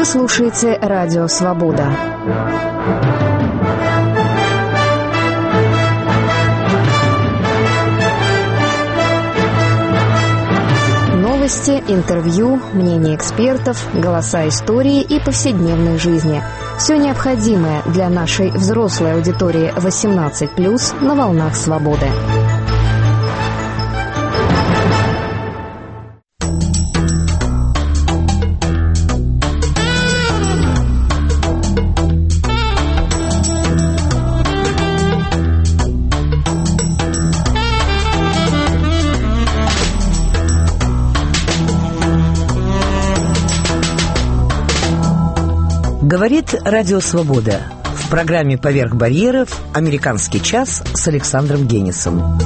Вы слушаете «Радио Свобода». Новости, интервью, мнения экспертов, голоса истории и повседневной жизни. Все необходимое для нашей взрослой аудитории 18+, на волнах свободы. Говорит Радио Свобода. В программе «Поверх барьеров» «Американский час» с Александром Генисом.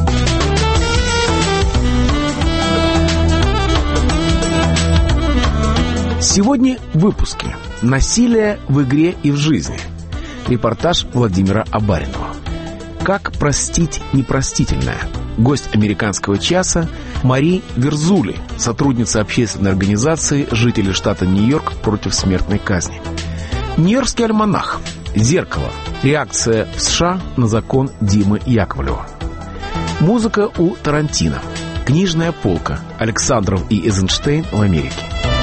Сегодня в выпуске «Насилие в игре и в жизни». Репортаж Владимира Абаринова. Как простить непростительное? Гость «Американского часа» Мари Верзули, сотрудница общественной организации «Жители штата Нью-Йорк против смертной казни». Нью-Йоркский альманах. Зеркало. Реакция в США на закон Димы Яковлева. Музыка у Тарантино. Книжная полка. Александров и Эйзенштейн в Америке.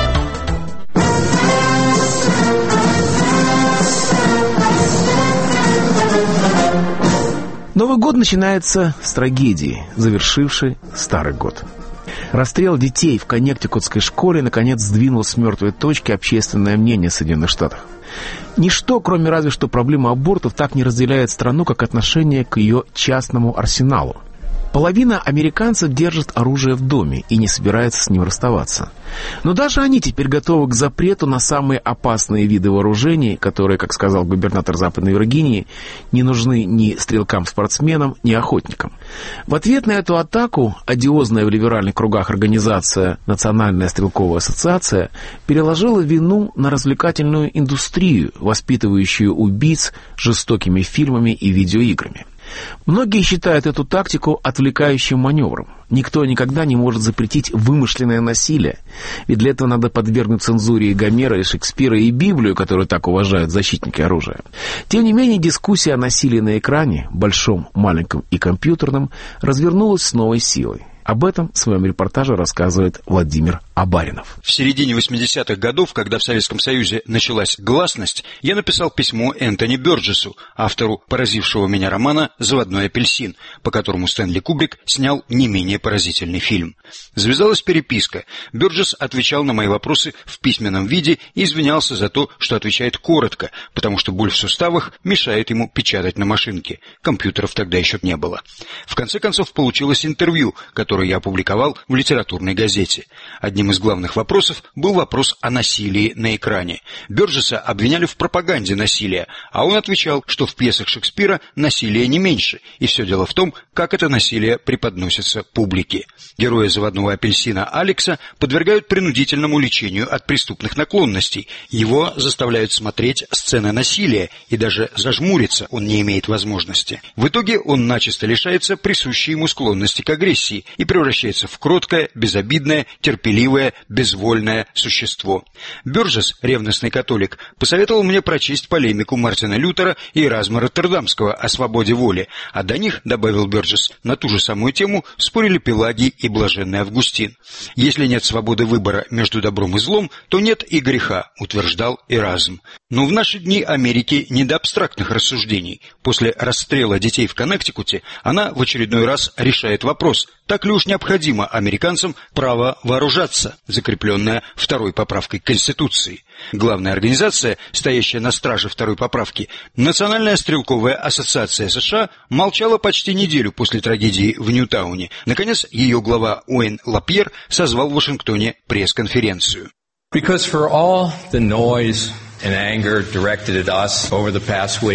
Новый год начинается с трагедии, завершившей старый год. Расстрел детей в коннектикутской школе наконец сдвинул с мертвой точки общественное мнение в Соединенных Штатах. Ничто, кроме разве что проблемы абортов, так не разделяет страну, как отношение к ее частному арсеналу. Половина американцев держит оружие в доме и не собирается с ним расставаться. Но даже они теперь готовы к запрету на самые опасные виды вооружений, которые, как сказал губернатор Западной Виргинии, не нужны ни стрелкам-спортсменам, ни охотникам. В ответ на эту атаку одиозная в либеральных кругах организация «Национальная стрелковая ассоциация» переложила вину на развлекательную индустрию, воспитывающую убийц жестокими фильмами и видеоиграми. Многие считают эту тактику отвлекающим маневром. Никто никогда не может запретить вымышленное насилие, ведь для этого надо подвергнуть цензуре и Гомера, и Шекспира, и Библию, которую так уважают защитники оружия. Тем не менее, дискуссия о насилии на экране, большом, маленьком и компьютерном, развернулась с новой силой. Об этом в своем репортаже рассказывает Владимир Абаринов. В середине 80-х годов, когда в Советском Союзе началась гласность, я написал письмо Энтони Бёрджессу, автору поразившего меня романа «Заводной апельсин», по которому Стэнли Кубрик снял не менее поразительный фильм. Завязалась переписка. Бёрджесс отвечал на мои вопросы в письменном виде и извинялся за то, что отвечает коротко, потому что боль в суставах мешает ему печатать на машинке. Компьютеров тогда еще не было. В конце концов получилось интервью, которое я опубликовал в литературной газете. Одним из главных вопросов был вопрос о насилии на экране. Бёрджесса обвиняли в пропаганде насилия, а он отвечал, что в пьесах Шекспира насилия не меньше, и все дело в том, как это насилие преподносится публике. Героя «Заводного апельсина» Алекса подвергают принудительному лечению от преступных наклонностей. Его заставляют смотреть сцены насилия, и даже зажмуриться он не имеет возможности. В итоге он начисто лишается присущей ему склонности к агрессии и превращается в кроткое, безобидное, терпеливое, безвольное существо. Бёрджесс, ревностный католик, посоветовал мне прочесть полемику Мартина Лютера и Эразма Роттердамского о свободе воли, а до них, добавил Бёрджесс, на ту же самую тему спорили Пелагий и блаженный Августин. Если нет свободы выбора между добром и злом, то нет и греха, утверждал Эразм. Но в наши дни Америке не до абстрактных рассуждений. После расстрела детей в Коннектикуте она в очередной раз решает вопрос, так ли уж необходимо американцам право вооружаться, закрепленное второй поправкой к Конституции. Главная организация, стоящая на страже второй поправки, Национальная стрелковая ассоциация США, молчала почти неделю после трагедии в Ньютауне. Наконец, ее глава Уэйн Лапьер созвал в Вашингтоне пресс-конференцию. Because for all the noise and anger directed at us over the past week,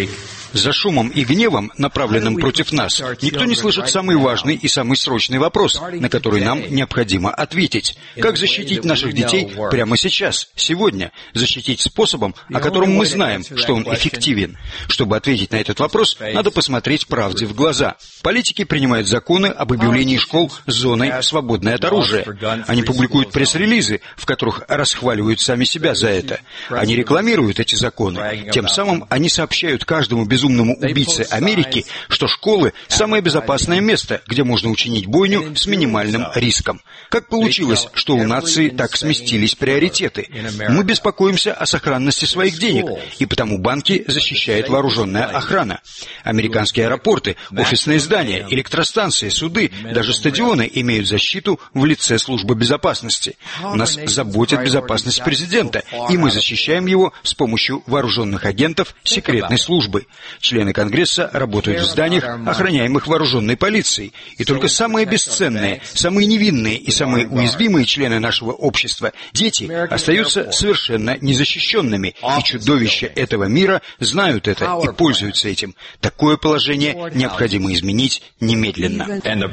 За шумом и гневом, направленным против нас, никто не слышит самый важный и самый срочный вопрос, на который нам необходимо ответить. Как защитить наших детей прямо сейчас, сегодня? Защитить способом, о котором мы знаем, что он эффективен. Чтобы ответить на этот вопрос, надо посмотреть правде в глаза. Политики принимают законы об объявлении школ зоной, свободной от оружия. Они публикуют пресс-релизы, в которых расхваливают сами себя за это. Они рекламируют эти законы. Тем самым они сообщают каждому безумному убийце Америки, что школы – самое безопасное место, где можно учинить бойню с минимальным риском. Как получилось, что у нации так сместились приоритеты? Мы беспокоимся о сохранности своих денег, и потому банки защищает вооруженная охрана. Американские аэропорты, офисные здания, электростанции, суды, даже стадионы имеют защиту в лице службы безопасности. Нас заботит безопасность президента, и мы защищаем его с помощью вооруженных агентов секретной службы. Члены Конгресса работают в зданиях, охраняемых вооруженной полицией, и только самые бесценные, самые невинные и самые уязвимые члены нашего общества, дети, остаются совершенно незащищенными, и чудовища этого мира знают это и пользуются этим. Такое положение необходимо изменить немедленно.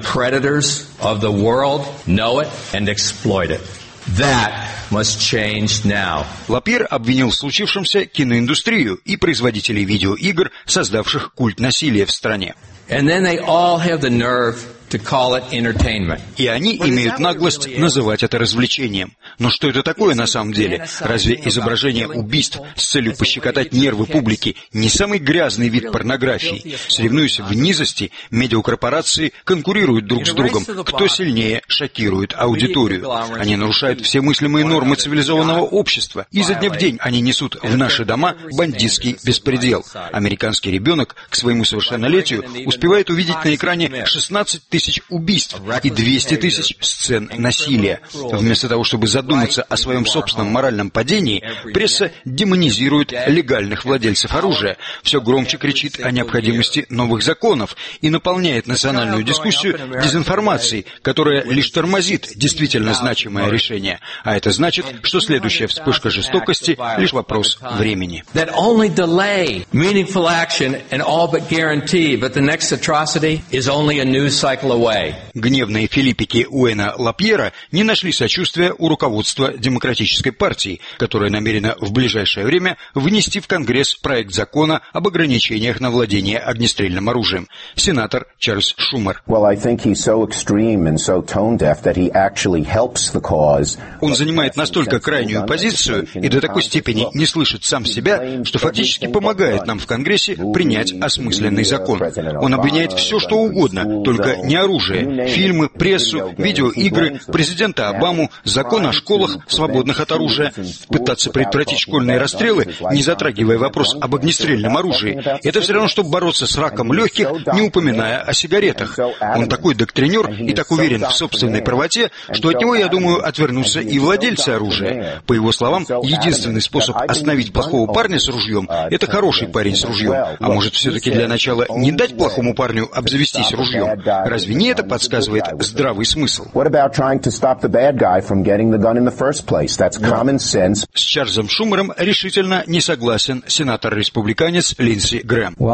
Лапьер обвинил в случившемся киноиндустрию и производителей видеоигр, создавших культ насилия в стране. И они имеют наглость называть это развлечением. Но что это такое на самом деле? Разве изображение убийств с целью пощекотать нервы публики не самый грязный вид порнографии? Соревнуясь в низости, медиакорпорации конкурируют друг с другом. Кто сильнее шокирует аудиторию? Они нарушают все мыслимые нормы цивилизованного общества. Изо дня в день они несут в наши дома бандитский беспредел. Американский ребенок к своему совершеннолетию успевает увидеть на экране 16 тысяч убийств и 200 тысяч сцен насилия. Вместо того, чтобы задуматься о своем собственном моральном падении, пресса демонизирует легальных владельцев оружия, все громче кричит о необходимости новых законов и наполняет национальную дискуссию дезинформацией, которая лишь тормозит действительно значимое решение. А это значит, что следующая вспышка жестокости – лишь вопрос времени. Гневные филиппики Уэйна Лапьера не нашли сочувствия у руководства Демократической партии, которая намерена в ближайшее время внести в Конгресс проект закона об ограничениях на владение огнестрельным оружием. Сенатор Чарльз Шумер. Он занимает настолько крайнюю позицию и до такой степени не слышит сам себя, что фактически помогает нам в Конгрессе принять осмысленный закон. Он обвиняет все, что угодно, только не оружие, фильмы, прессу, видеоигры, президента Обаму, закон о школах, свободных от оружия. Пытаться предотвратить школьные расстрелы, не затрагивая вопрос об огнестрельном оружии, это все равно, чтобы бороться с раком легких, не упоминая о сигаретах. Он такой доктринер и так уверен в собственной правоте, что от него, я думаю, отвернутся и владельцы оружия. По его словам, единственный способ остановить плохого парня с ружьем – это хороший парень с ружьем. А может, все-таки для начала не дать плохому парню обзавестись ружьем? Разве не это подсказывает здравый смысл? С Чарльзом Шумером решительно не согласен сенатор-республиканец Линдси Грэм. У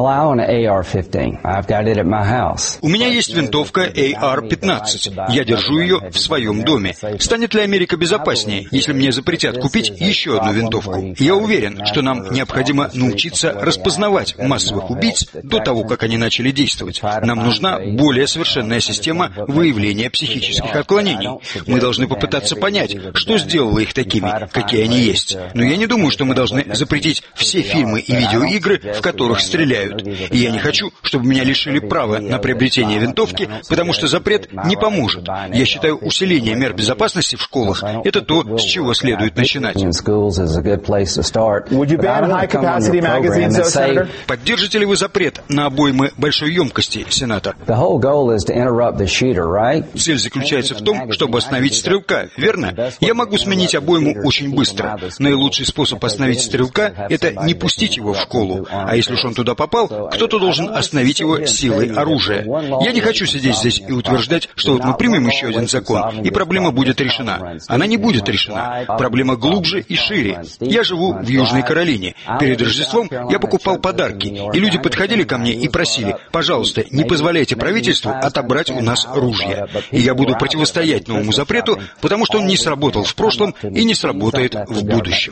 меня есть винтовка AR-15. Я держу ее в своем доме. Станет ли Америка безопаснее, если мне запретят купить еще одну винтовку? Я уверен, что нам необходимо научиться распознавать массовых убийц до того, как они начали действовать. Нам нужна более совершенная система выявления психических отклонений. Мы должны попытаться понять, что сделало их такими, какие они есть. Но я не думаю, что мы должны запретить все фильмы и видеоигры, в которых стреляют. И я не хочу, чтобы меня лишили права на приобретение винтовки, потому что запрет не поможет. Я считаю, усиление мер безопасности в школах – это то, с чего следует начинать. Поддержите ли вы запрет на обоймы большой емкости, сенатор? Цель заключается в том, чтобы остановить стрелка, верно? Я могу сменить обойму очень быстро. Наилучший способ остановить стрелка – это не пустить его в школу. А если уж он туда попал, кто-то должен остановить его силой оружия. Я не хочу сидеть здесь и утверждать, что вот мы примем еще один закон, и проблема будет решена. Она не будет решена. Проблема глубже и шире. Я живу в Южной Каролине. Перед Рождеством я покупал подарки, и люди подходили ко мне и просили: пожалуйста, не позволяйте правительству отобрать у нас ружья. И я буду противостоять новому запрету, потому что он не сработал в прошлом и не сработает в будущем.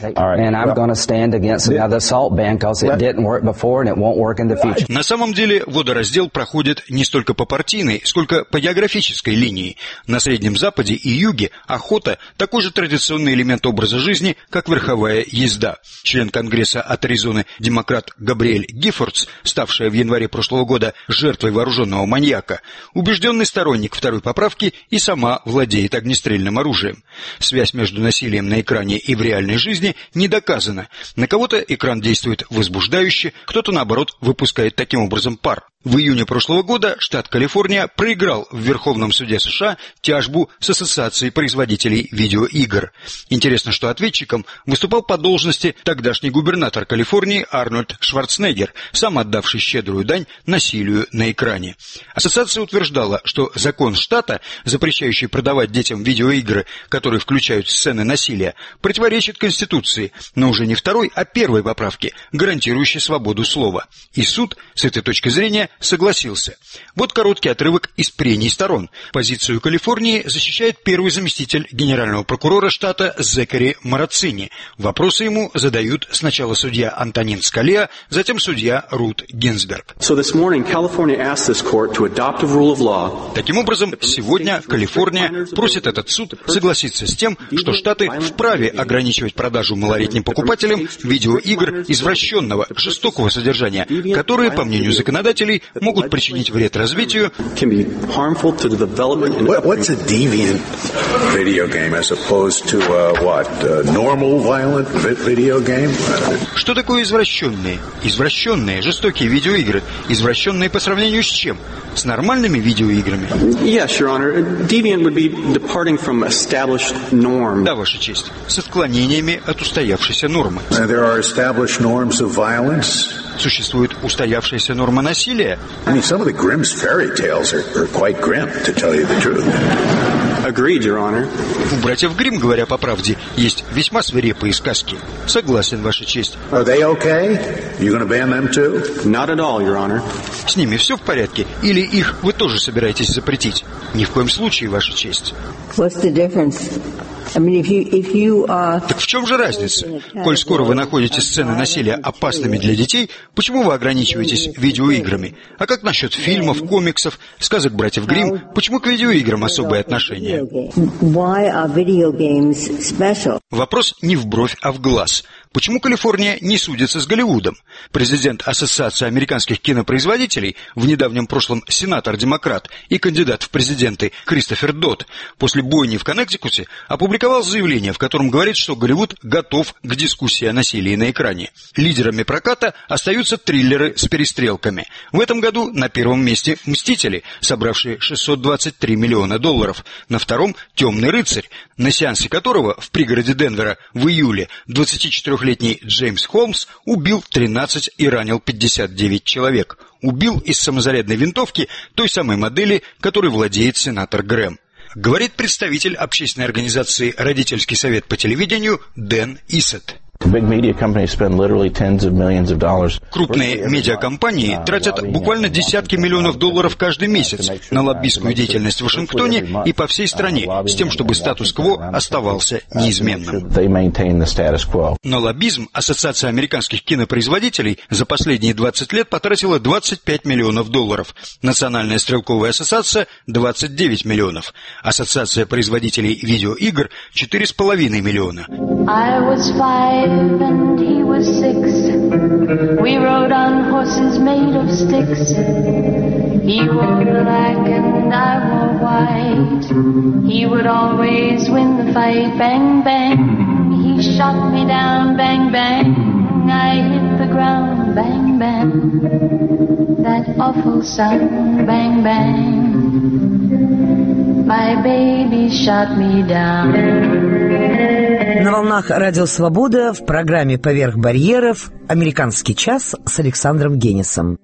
На самом деле водораздел проходит не столько по партийной, сколько по географической линии. На Среднем Западе и Юге охота – такой же традиционный элемент образа жизни, как верховая езда. Член Конгресса от Аризоны демократ Габриэль Гиффордс, ставшая в январе прошлого года жертвой вооруженного маньяка, убежденный сторонник второй поправки и сама владеет огнестрельным оружием. Связь между насилием на экране и в реальной жизни не доказана. На кого-то экран действует возбуждающе, кто-то, наоборот, выпускает таким образом пар. В июне прошлого года штат Калифорния проиграл в Верховном суде США тяжбу с Ассоциацией производителей видеоигр. Интересно, что ответчиком выступал по должности тогдашний губернатор Калифорнии Арнольд Шварценеггер, сам отдавший щедрую дань насилию на экране. Ассоциация утверждала, что закон штата, запрещающий продавать детям видеоигры, которые включают сцены насилия, противоречит Конституции, но уже не второй, а первой поправке, гарантирующей свободу слова. И суд с этой точки зрения согласился. Вот короткий отрывок из прений сторон. Позицию Калифорнии защищает первый заместитель генерального прокурора штата Зекари Марацини. Вопросы ему задают сначала судья Антонин Скалеа, затем судья Рут Гинзберг. Таким образом, сегодня Калифорния просит этот суд согласиться с тем, что штаты вправе ограничивать продажу малолетним покупателям видеоигр извращенного, жестокого содержания, которые, по мнению законодателей, могут причинить вред развитию. What's a deviant video game as opposed to normal violent video game? Что такое извращенные? Извращенные, жестокие видеоигры. Извращенные по сравнению с чем? С нормальными видеоиграми? Yes, Your Honor. Deviant would be departing from established norm. Да, Ваша честь. С отклонениями от устоявшейся нормы. There are established norms of violence. Существует устоявшаяся норма насилия. I mean, some of the Grimm's fairy tales are quite grim, to tell you the truth. Agreed, Your Honor. У братьев Гримм, говоря по правде, есть весьма свирепые сказки. Согласен, Ваша честь. Are they okay? You going to ban them too? Not at all, Your Honor. С ними все в порядке? Или их вы тоже собираетесь запретить? Ни в коем случае, Ваша честь. What's the difference? Так в чем же разница? Коль скоро вы находите сцены насилия опасными для детей, почему вы ограничиваетесь видеоиграми? А как насчет фильмов, комиксов, сказок братьев Гримм? Почему к видеоиграм особое отношение? Вопрос не в бровь, а в глаз. Почему Калифорния не судится с Голливудом? Президент Ассоциации американских кинопроизводителей, в недавнем прошлом сенатор-демократ и кандидат в президенты Кристофер Додд, после бойни в Коннектикуте опубликовал заявление, в котором говорит, что Голливуд готов к дискуссии о насилии на экране. Лидерами проката остаются триллеры с перестрелками. В этом году на первом месте «Мстители», собравшие $623 миллиона. На втором «Темный рыцарь», на сеансе которого в пригороде Денвера в июле 24-летний Джеймс Холмс убил 13 и ранил 59 человек. Убил из самозарядной винтовки той самой модели, которой владеет сенатор Грэм. Говорит представитель общественной организации «Родительский совет по телевидению» Дэн Исет. Крупные медиакомпании тратят буквально десятки миллионов долларов каждый месяц на лоббистскую деятельность в Вашингтоне и по всей стране, с тем, чтобы статус-кво оставался неизменным. На лоббизм Ассоциация американских кинопроизводителей за последние 20 лет потратила $25 миллионов. Национальная стрелковая ассоциация – 29 миллионов. Ассоциация производителей видеоигр – 4,5 миллиона. And he was 6. We rode on horses made of sticks. He wore black and I wore white. He would always win the fight. Bang, bang. He shot me down. Bang, bang. I hit the ground. Bang, bang. That that awful sound, bang, bang. My baby shot me down. На волнах Радио Свобода в программе «Поверх барьеров» «Американский час» с Александром Генисом.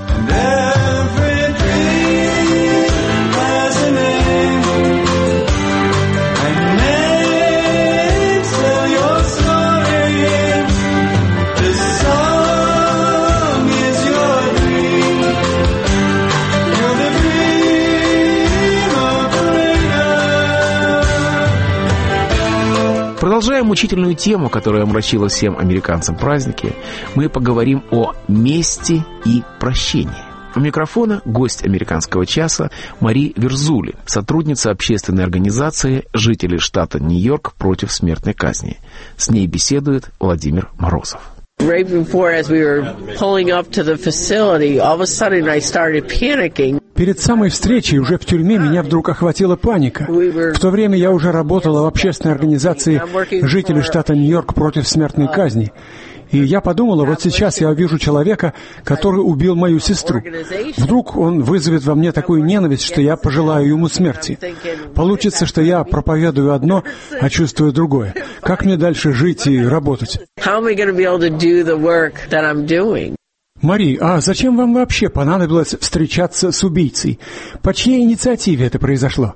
Продолжая мучительную тему, которая омрачила всем американцам праздники, мы поговорим о мести и прощении. У микрофона гость «Американского часа» Мари Верзули, сотрудница общественной организации «Жители штата Нью-Йорк против смертной казни». С ней беседует Владимир Морозов. Right before, as we were pulling up to the facility, all of a sudden I started panicking. Перед самой встречей уже в тюрьме меня вдруг охватила паника. В то время я уже работала в общественной организации «Жители штата Нью-Йорк против смертной казни». И я подумала, вот сейчас я увижу человека, который убил мою сестру. Вдруг он вызовет во мне такую ненависть, что я пожелаю ему смерти. Получится, что я проповедую одно, а чувствую другое. Как мне дальше жить и работать? Мари, а зачем вам вообще понадобилось встречаться с убийцей? По чьей инициативе это произошло?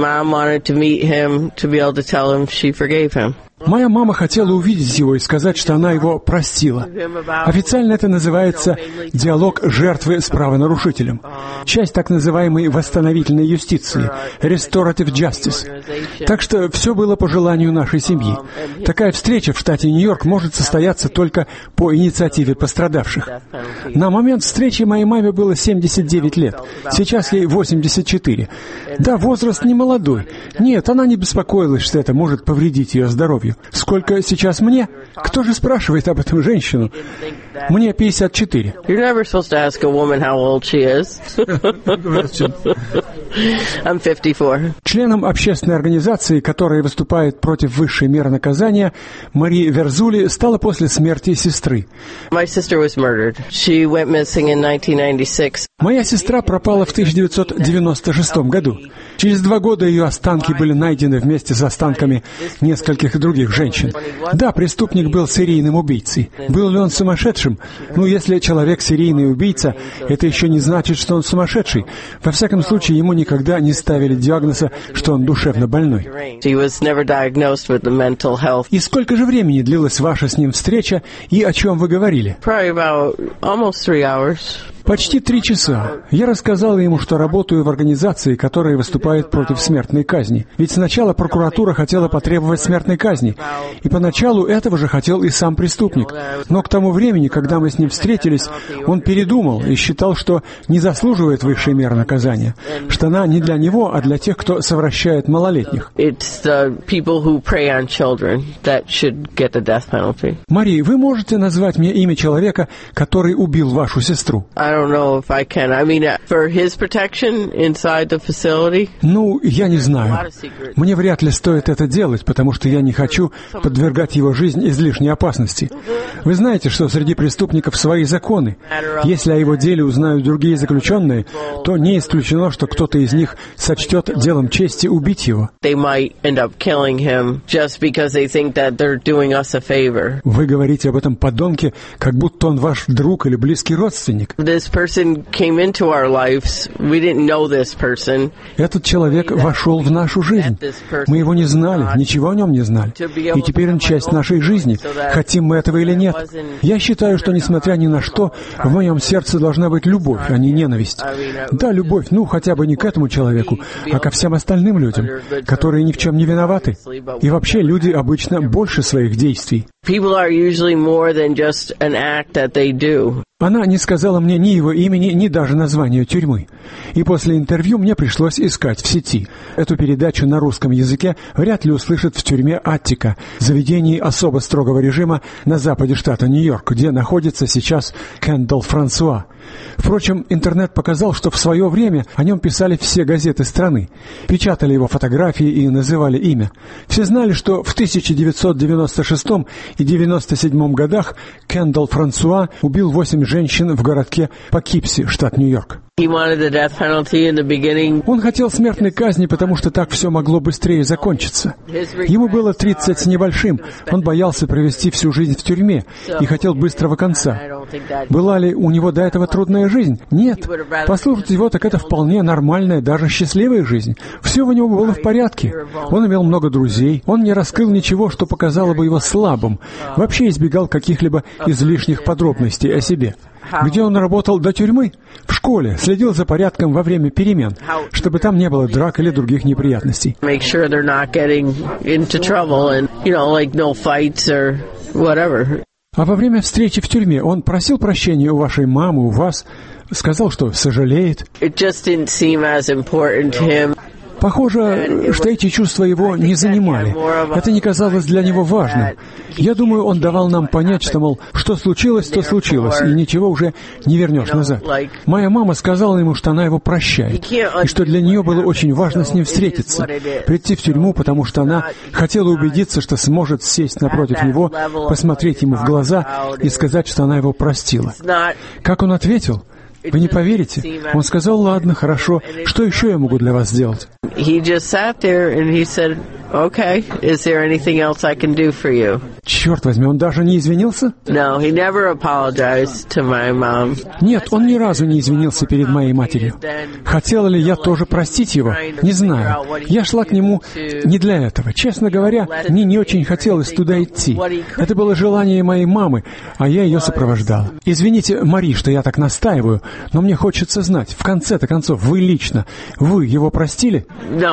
Моя мама хотела увидеть его и сказать, что она его простила. Официально это называется «диалог жертвы с правонарушителем». Часть так называемой восстановительной юстиции, «restorative justice». Так что все было по желанию нашей семьи. Такая встреча в штате Нью-Йорк может состояться только по инициативе пострадавших. На момент встречи моей маме было 79 лет. Сейчас ей 84. Да, возраст не молодой. Нет, она не беспокоилась, что это может повредить ее здоровью. Сколько сейчас мне? Кто же спрашивает об этом женщину? Мне 54. I'm 54. Членом общественной организации, которая выступает против высшей меры наказания, Мари Верзули стала после смерти сестры. My sister was murdered. She went missing in 1996. Моя сестра пропала в 1996 году. Через 2 года ее останки были найдены вместе с останками нескольких других женщин. Да, преступник был серийным убийцей. Был ли он сумасшедшим? Ну, если человек серийный убийца, это еще не значит, что он сумасшедший. Во всяком случае, ему никогда не ставили диагноза, что он душевно больной. И сколько же времени длилась ваша с ним встреча, и о чем вы говорили? Почти 3 часа. Я рассказала ему, что работаю в организации, которая выступает против смертной казни. Ведь сначала прокуратура хотела потребовать смертной казни, и поначалу этого же хотел и сам преступник. Но к тому времени, когда мы с ним встретились, он передумал и считал, что не заслуживает высшей меры наказания, что она не для него, а для тех, кто совращает малолетних. Мари, вы можете назвать мне имя человека, который убил вашу сестру? Ну, я не знаю. Мне вряд ли стоит это делать, потому что я не хочу подвергать его жизнь излишней опасности. Вы знаете, что среди преступников свои законы. Если о его деле узнают другие заключенные, то не исключено, что кто-то из них сочтет делом чести убить его. Вы говорите об этом подонке, как будто он ваш друг или близкий родственник. Этот человек вошел в нашу жизнь. Мы его не знали, ничего о нем не знали. И теперь он часть нашей жизни, хотим мы этого или нет. Я считаю, что, несмотря ни на что, в моем сердце должна быть любовь, а не ненависть. Да, любовь, ну, хотя бы не к этому человеку, а ко всем остальным людям, которые ни в чем не виноваты. И вообще, люди обычно больше своих действий. Она не сказала мне ни его имени, ни даже названия тюрьмы. И после интервью мне пришлось искать в сети. Эту передачу на русском языке вряд ли услышат в тюрьме Аттика, заведении особо строгого режима на западе штата Нью-Йорк, где находится сейчас Кендалл Франсуа. Впрочем, интернет показал, что в свое время о нем писали все газеты страны, печатали его фотографии и называли имя. Все знали, что в 1996-м и 97 годах Кендалл Франсуа убил 8 женщин в городке Покипси, штат Нью-Йорк. Он хотел смертной казни, потому что так все могло быстрее закончиться. Ему было 30 с небольшим, он боялся провести всю жизнь в тюрьме и хотел быстрого конца. Была ли у него до этого трудная жизнь? Нет. Послушать его, так это вполне нормальная, даже счастливая жизнь. Все у него было в порядке. Он имел много друзей, он не раскрыл ничего, что показало бы его слабым, вообще избегал каких-либо излишних подробностей о себе. Где он работал до тюрьмы? В школе. Следил за порядком во время перемен, чтобы там не было драк или других неприятностей. А во время встречи в тюрьме он просил прощения у вашей мамы, у вас, сказал, что сожалеет. Похоже, что эти чувства его не занимали. Это не казалось для него важным. Я думаю, он давал нам понять, что, мол, что случилось, то случилось, и ничего уже не вернешь назад. Моя мама сказала ему, что она его прощает, и что для нее было очень важно с ним встретиться, прийти в тюрьму, потому что она хотела убедиться, что сможет сесть напротив него, посмотреть ему в глаза и сказать, что она его простила. Как он ответил? Вы не поверите? Он сказал, ладно, хорошо, что еще я могу для вас сделать? Черт возьми, он даже не извинился? Нет, он ни разу не извинился перед моей матерью. Хотела ли я тоже простить его? Не знаю. Я шла к нему не для этого. Честно говоря, мне не очень хотелось туда идти. Это было желание моей мамы, а я ее сопровождал. Извините, Мари, что я так настаиваю, но мне хочется знать, в конце-то концов, вы лично, вы его простили?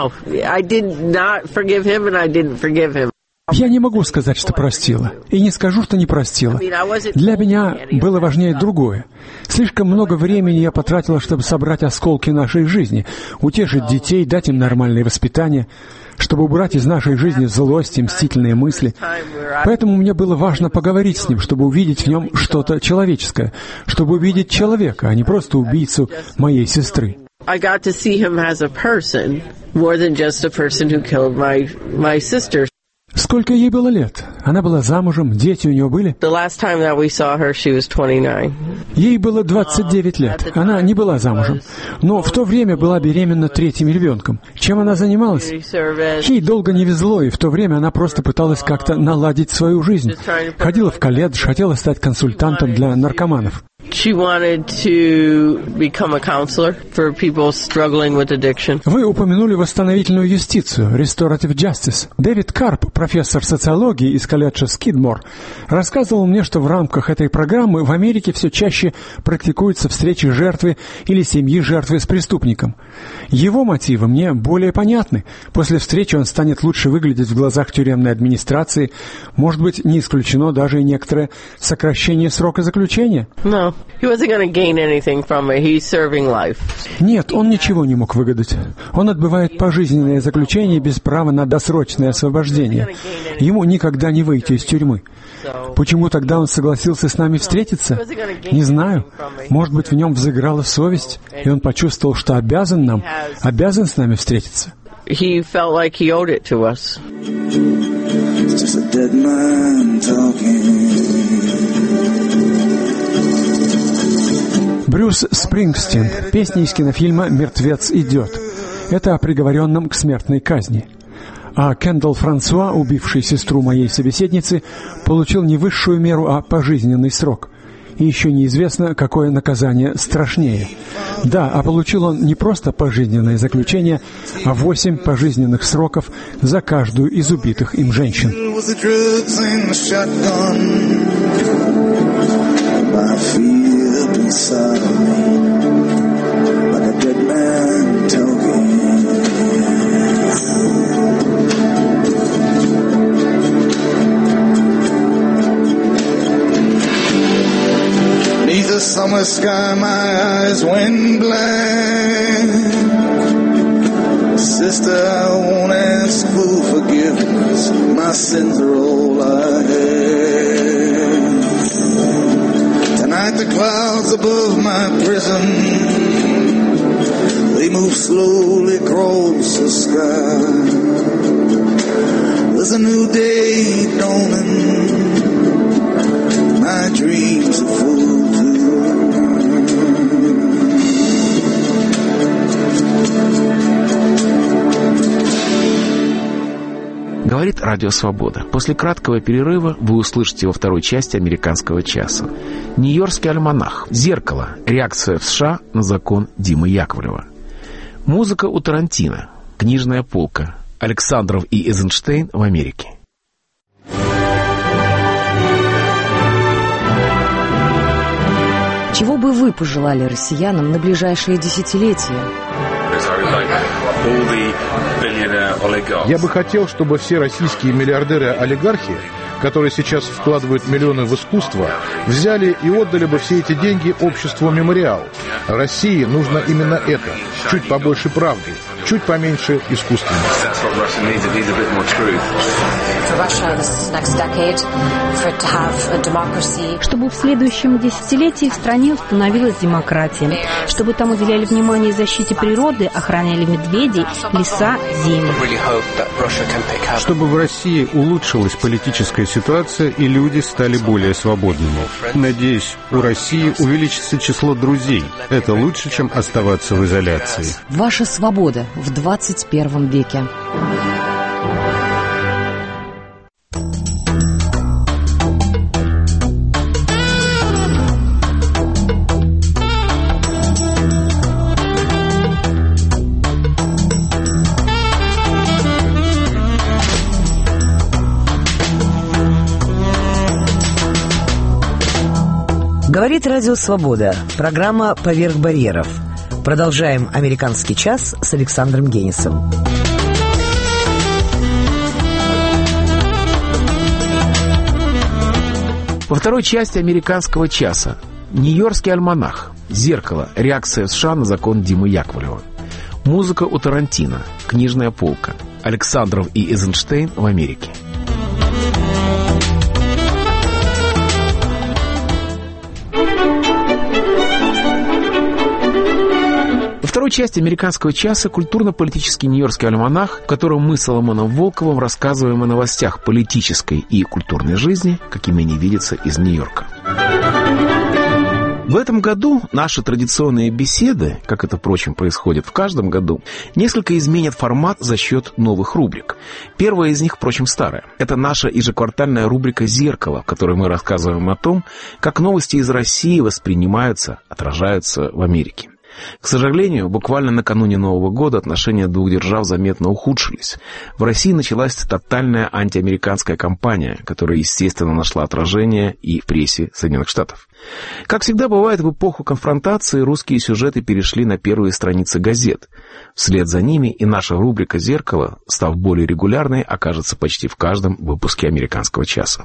Я не могу сказать, что простила. И не скажу, что не простила. Для меня было важнее другое. Слишком много времени я потратила, чтобы собрать осколки нашей жизни, утешить детей, дать им нормальное воспитание, чтобы убрать из нашей жизни злость и мстительные мысли. Поэтому мне было важно поговорить с ним, чтобы увидеть в нем что-то человеческое, чтобы увидеть человека, а не просто убийцу моей сестры. I got to see him as a person, more than just a person who killed my sister. Сколько ей было лет? Она была замужем, дети у нее были? The last time that we saw her, she was 29. Ей было 29 лет. Она не была замужем. Но в то время была беременна 3-м ребенком. Чем она занималась? Ей долго не везло, и в то время она просто пыталась как-то наладить свою жизнь. Ходила в колледж, хотела стать консультантом для наркоманов. She wanted to become a counselor for people struggling with addiction. Вы упомянули восстановительную юстицию, restorative justice. Дэвид Карп, профессор социологии из колледжа Скидмор, рассказывал мне, что в рамках этой программы в Америке все чаще практикуются встречи жертвы или семьи жертвы с преступником. Его мотивы мне более понятны. После встречи он станет лучше выглядеть в глазах тюремной администрации. Может быть, не исключено даже и некоторое сокращение срока заключения. No. He wasn't going to gain anything from it. He's serving life. Нет, он ничего не мог выгадать. Он отбывает пожизненное заключение без права на досрочное освобождение. Ему никогда не выйти из тюрьмы. Почему тогда он согласился с нами встретиться? Не знаю. Может быть, в нем взыграла совесть, и он почувствовал, что обязан с нами встретиться. He felt like he owed it to us. It's just a dead man talking. Брюс Спрингстин. Песня из кинофильма «Мертвец идет». Это о приговоренном к смертной казни. А Кендалл Франсуа, убивший сестру моей собеседницы, получил не высшую меру, а пожизненный срок. И еще неизвестно, какое наказание страшнее. Да, а получил он не просто пожизненное заключение, а 8 пожизненных сроков за каждую из убитых им женщин. Inside of me, like a dead man talking. Neath the summer sky, my eyes went blank. Sister, I won't ask for forgiveness. My sins are all I have. Tonight the clouds above my prison, they move slowly across the sky. There's a new day dawning. «Радио Свобода». После краткого перерыва вы услышите во второй части «Американского часа». Нью-Йоркский альманах, «Зеркало. Реакция в США на закон Димы Яковлева». Музыка у Тарантино, «Книжная полка», Александров и Эйзенштейн в Америке. Чего бы вы пожелали россиянам на ближайшие десятилетия? Я бы хотел, чтобы все российские миллиардеры-олигархи, которые сейчас вкладывают миллионы в искусство, взяли и отдали бы все эти деньги обществу «Мемориал». России нужно именно это. Чуть побольше правды, чуть поменьше искусственности. Чтобы в следующем десятилетии в стране установилась демократия, чтобы там уделяли внимание защите природы, охраняли медведей, леса, земли. Чтобы в России улучшилась политическая ситуация и люди стали более свободными. Надеюсь, у России увеличится число друзей. Это лучше, чем оставаться в изоляции. Ваша свобода в 21 веке. Говорит Радио Свобода. Программа «Поверх барьеров». Продолжаем «Американский час» с Александром Генисом. Во второй части «Американского часа» Нью-Йоркский альманах, «Зеркало. Реакция в США на закон Димы Яковлева». Музыка у Тарантино, «Книжная полка», Александров и Эйзенштейн в Америке. Во второй части «Американского часа» культурно-политический нью-йоркский альманах, в котором мы с Соломоном Волковым рассказываем о новостях политической и культурной жизни, какими они видятся из Нью-Йорка. В этом году наши традиционные беседы, как это, впрочем, происходит в каждом году, несколько изменят формат за счет новых рубрик. Первая из них, впрочем, старая. Это наша ежеквартальная рубрика «Зеркало», в которой мы рассказываем о том, как новости из России воспринимаются, отражаются в Америке. К сожалению, буквально накануне Нового года отношения двух держав заметно ухудшились. В России началась тотальная антиамериканская кампания, которая, естественно, нашла отражение и в прессе Соединенных Штатов. Как всегда бывает в эпоху конфронтации, русские сюжеты перешли на первые страницы газет. Вслед за ними и наша рубрика «Зеркало», став более регулярной, окажется почти в каждом выпуске «Американского часа».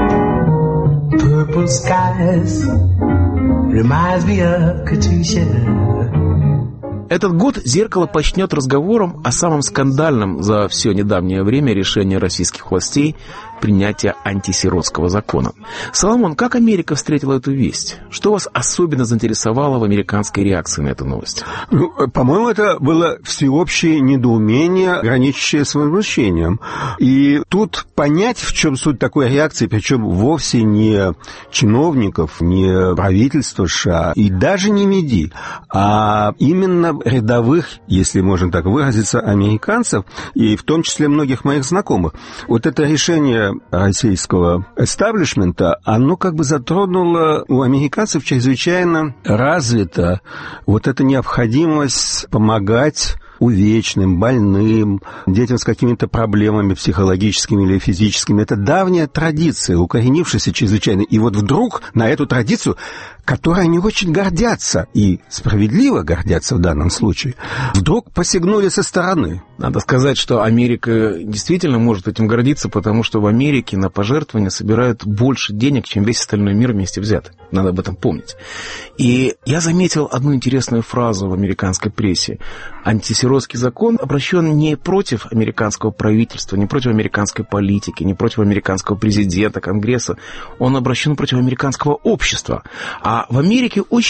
Purple skies reminds me of Katusha. Этот год «Зеркало» почнет разговором о самом скандальном за все недавнее время решении российских властей принятия антисиротского закона. Соломон, как Америка встретила эту весть? Что вас особенно заинтересовало в американской реакции на эту новость? По-моему, это было всеобщее недоумение, граничащее с возмущением. И тут понять, в чем суть такой реакции, причем вовсе не чиновников, не правительства США и даже не МИДИ, а именно рядовых, если можно так выразиться, американцев, и в том числе многих моих знакомых. Вот это решение российского эстаблишмента, оно как бы затронуло у американцев чрезвычайно развито вот эта необходимость помогать увечным, больным, детям с какими-то проблемами психологическими или физическими. Это давняя традиция, укоренившаяся чрезвычайно. И вот вдруг на эту традицию, которой они очень гордятся, и справедливо гордятся в данном случае, вдруг посягнули со стороны. Надо сказать, что Америка действительно может этим гордиться, потому что в Америке на пожертвования собирают больше денег, чем весь остальной мир вместе взятый. Надо об этом помнить. И я заметил одну интересную фразу в американской прессе. Антисиротский закон обращен не против американского правительства, не против американской политики, не против американского президента, Конгресса. Он обращен против американского общества. А в Америке очень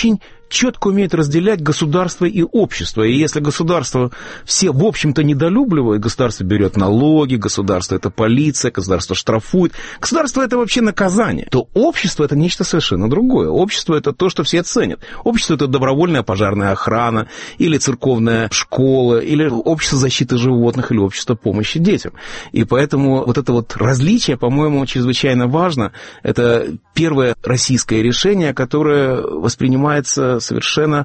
четко умеют разделять государство и общество. И если государство все, в общем-то, недолюбливает, государство берет налоги, государство — это полиция, государство штрафует, государство — это вообще наказание, то общество — это нечто совершенно другое. Общество — это то, что все ценят. Общество — это добровольная пожарная охрана, или церковная школа, или общество защиты животных, или общество помощи детям. И поэтому вот это вот различие, по-моему, чрезвычайно важно. Это первое российское решение, которое воспринимается совершенно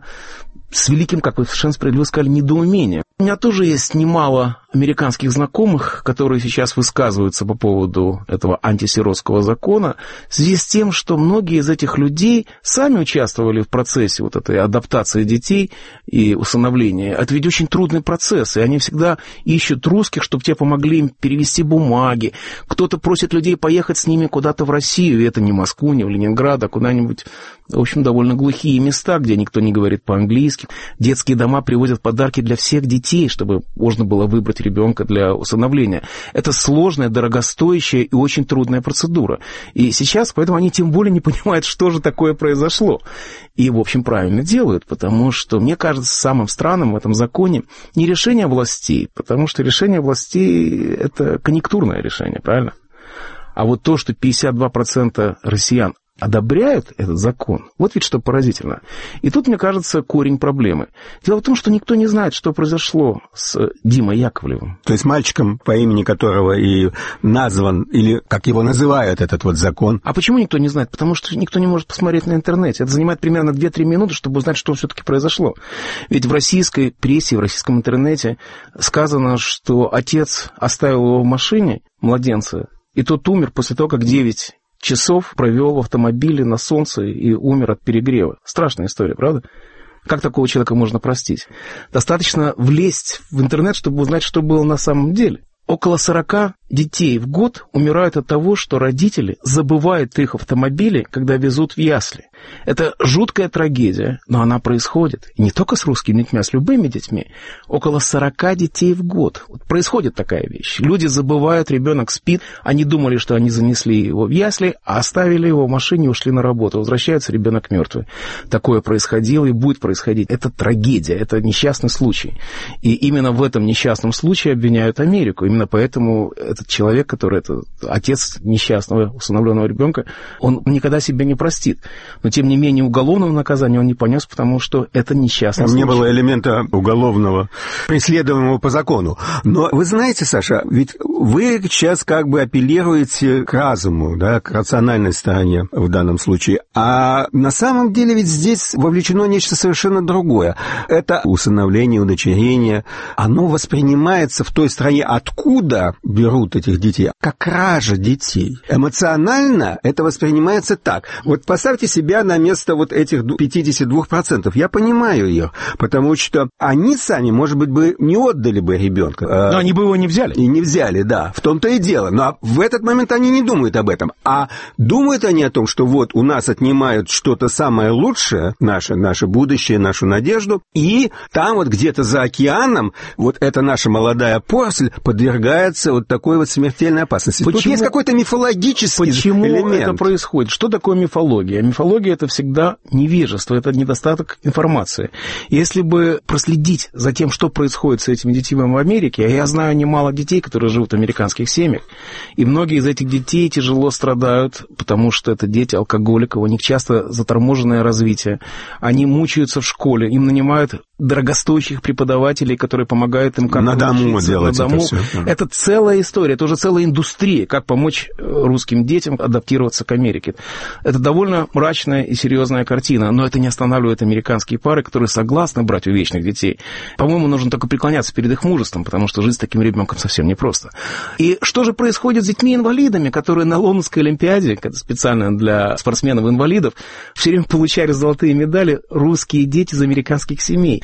с великим, как вы совершенно справедливо сказали, недоумением. У меня тоже есть немало американских знакомых, которые сейчас высказываются по поводу этого антисиротского закона, в связи с тем, что многие из этих людей сами участвовали в процессе вот этой адаптации детей и усыновления. Это ведь очень трудный процесс, и они всегда ищут русских, чтобы те помогли им перевести бумаги. Кто-то просит людей поехать с ними куда-то в Россию, и это не Москву, не в Ленинград, а куда-нибудь, в общем, довольно глухие места, где никто не говорит по-английски. Детские дома привозят подарки для всех детей, чтобы можно было выбрать ребенка для усыновления. Это сложная, дорогостоящая и очень трудная процедура. И сейчас, поэтому они тем более не понимают, что же такое произошло. И, в общем, правильно делают, потому что, мне кажется, самым странным в этом законе не решение властей, потому что решение властей — это конъюнктурное решение, правильно? А вот то, что 52% россиян одобряют этот закон, вот ведь что поразительно. И тут, мне кажется, корень проблемы. Дело в том, что никто не знает, что произошло с Димой Яковлевым. То есть мальчиком, по имени которого и назван, или как его называют этот вот закон. А почему никто не знает? Потому что никто не может посмотреть на интернете. Это занимает примерно 2-3 минуты, чтобы узнать, что все-таки произошло. Ведь в российской прессе, в российском интернете сказано, что отец оставил его в машине, младенца, и тот умер после того, как 9 часов провел в автомобиле на солнце и умер от перегрева. Страшная история, правда? Как такого человека можно простить? Достаточно влезть в интернет, чтобы узнать, что было на самом деле. Около 40 детей в год умирают от того, что родители забывают их автомобили, когда везут в ясли. Это жуткая трагедия, но она происходит. И не только с русскими детьми, а с любыми детьми. Около 40 детей в год. Вот происходит такая вещь. Люди забывают, ребенок спит, они думали, что они занесли его в ясли, а оставили его в машине и ушли на работу. Возвращается, ребенок мертвый. Такое происходило и будет происходить. Это трагедия, это несчастный случай. И именно в этом несчастном случае обвиняют Америку. Именно поэтому этот человек, который это отец несчастного усыновленного ребенка, он никогда себя не простит. Но, тем не менее, уголовного наказания он не понес, потому что это несчастный случай. Там не было элемента уголовного, преследуемого по закону. Но вы знаете, Саша, ведь вы сейчас как бы апеллируете к разуму, да, к рациональной стороне в данном случае. А на самом деле ведь здесь вовлечено нечто совершенно другое. Это усыновление, удочерение. Оно воспринимается в той стране, откуда берут этих детей, как кража детей. Эмоционально это воспринимается так. Вот поставьте себя на место вот этих 52%. Я понимаю их, потому что они сами, может быть, бы не отдали бы ребенка. Но они бы его не взяли. И не взяли, да. В том-то и дело. Но в этот момент они не думают об этом. А думают они о том, что вот у нас отнимают что-то самое лучшее, наше будущее, нашу надежду, и там вот где-то за океаном вот эта наша молодая поросль подвергается вот такой вот смертельной опасности. Тут есть какой-то мифологический элемент. Почему это происходит? Что такое мифология? Мифология — это всегда невежество, это недостаток информации. Если бы проследить за тем, что происходит с этими детьми в Америке, а я знаю немало детей, которые живут в американских семьях, и многие из этих детей тяжело страдают, потому что это дети алкоголиков, у них часто заторможенное развитие, они мучаются в школе, им нанимают дорогостоящих преподавателей, которые помогают им как-то на дому делать это все. Это целая история, это уже целая индустрия, как помочь русским детям адаптироваться к Америке. Это довольно мрачная и серьезная картина, но это не останавливает американские пары, которые согласны брать увечных детей. По-моему, нужно только преклоняться перед их мужеством, потому что жить с таким ребенком совсем непросто. И что же происходит с детьми-инвалидами, которые на Лондонской Олимпиаде, специально для спортсменов-инвалидов, все время получали золотые медали русские дети из американских семей?